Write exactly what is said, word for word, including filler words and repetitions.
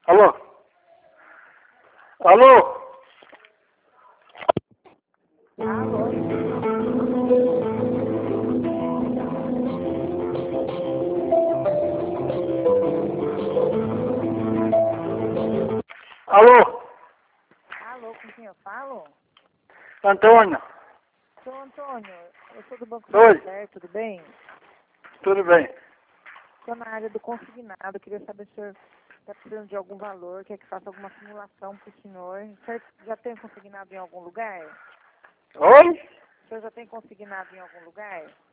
Alô? Alô? Alô? Alô, com quem eu falo? Antônio? Sou Antônio, eu sou do Banco Oi. Santander, tudo bem? Tudo bem? Estou na área do consignado, queria saber se o senhor está precisando de algum valor, quer que faça alguma simulação para o senhor. O senhor já tem consignado em algum lugar? Oi? O senhor já tem consignado em algum lugar?